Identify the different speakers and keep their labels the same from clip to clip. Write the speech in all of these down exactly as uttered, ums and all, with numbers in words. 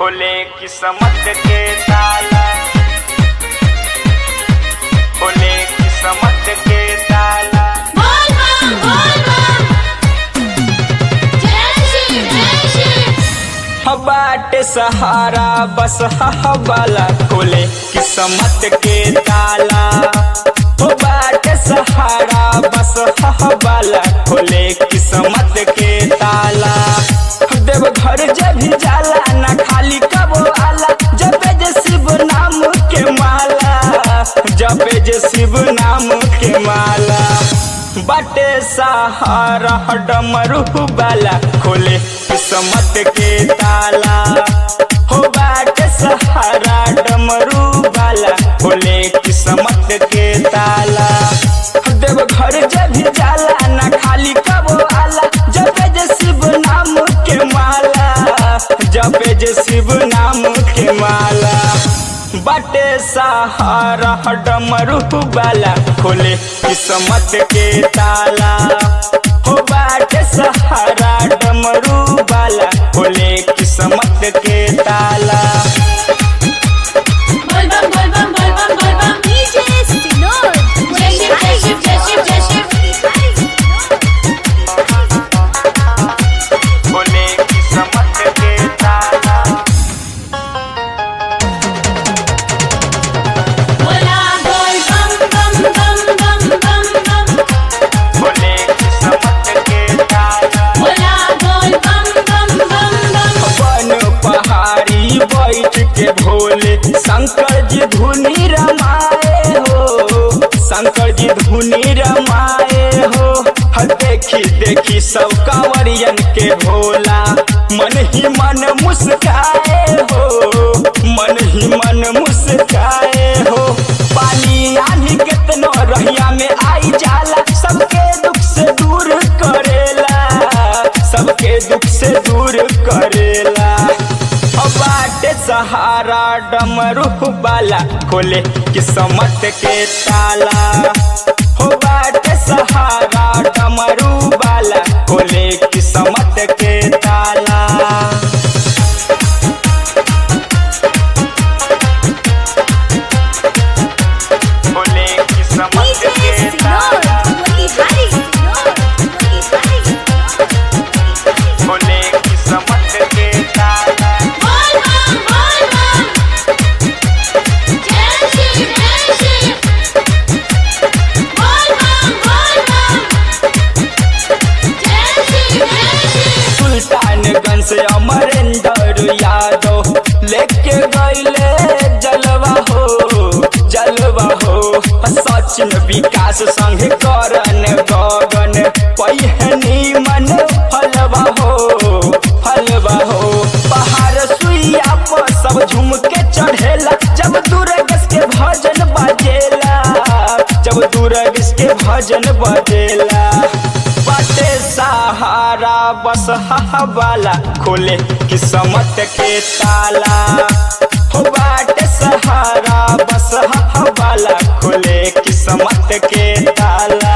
Speaker 1: खोले किस्मत के ताला, खोले किस्मत के ताला।
Speaker 2: बोल बम बोल बम जय श्री जय श्री।
Speaker 1: बाटे सहारा बस हवाला खोले किस्मत के ताला। हो बाटे सहारा बस हवाला खोले किस्मत के ताला। देवघर जब भी जाला ना खाली कबो आला, जपे जे शिव नाम के माला, जपे जे शिव नाम के माला। बाटे सहारा डमरू बाला खोले किस्मत के ताला। हो बाटे सहारा डमरू बाला खोले किस्मत के ताला। देवघर जब भी जाला ना खाली कबो आला, जपे जे शिव नाम के माला, जपे जे शिव नाम के माला। बाटे सहारा डमरू बाला खोले किस्मत के ताला। हो बाटे सहारा डमरू बाला खोले किस्मत के ताला।
Speaker 2: बोल बम बोल बम बोल बम बोल बम डीजे सिनोर जय शिव जय शिव जय शिव जय शिव।
Speaker 1: खोले किस्मत के ताला।
Speaker 2: बोला बोल बम बम बम बम बम बम।
Speaker 1: खोले किस्मत के ताला।
Speaker 2: बोला बोल बम बम बम बम।
Speaker 1: वन पहाड़ी बैठ के भोले शंकर जी धुनी रमाए हो, शंकर जी धुनी रमाए हो। देखी देखी सब कांवरियन के भोला मन ही मन मुस्काए हो, मन ही मन मुस्काए हो। पानी आनी कितनो रहिया में आई जाला, सबके दुख से दूर करेला, सबके दुख से दूर करेला। बाटे सहारा डमरू बाला खोले किस्मत के ताला। हो बाटे सहारा डमरू बाला खोले किस्मत के ताला। खोले किस्मत के ताला। खोले किस्मत के ताला।
Speaker 2: बोल बम बोल बम जय श्री जय श्री। बोल बम बोल बम जय श्री जय श्री।
Speaker 1: सुल्तानगंज से अमरेंद्र यादव लेके गईले जलवा हो, जलवा हो। सचिन विकास संग करन गगन पहिनी मन फलवा हो, फलवा हो। पहाड़ सुइया पर सब झूम के चढ़ेला, जब दुर्गस के भजन बजेला, जब दुर्गस के भजन बजेला। बाटे सहारा बस हवाला खोले किस्मत के ताला। हो बाटे सहारा बस हवाला खोले किस्मत के ताला।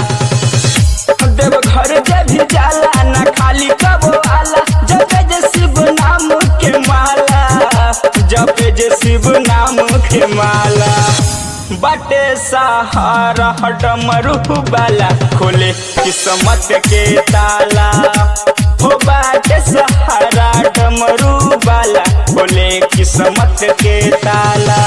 Speaker 1: देवघर जब भी जाला ना खाली कबो आला, जपे जे शिव नाम के माला, जपे जे शिव नाम के माला। बाटे सहारा डमरू बाला खोले किस्मत के ताला। हो बाटे सहारा डमरू बाला खोले किस्मत के ताला।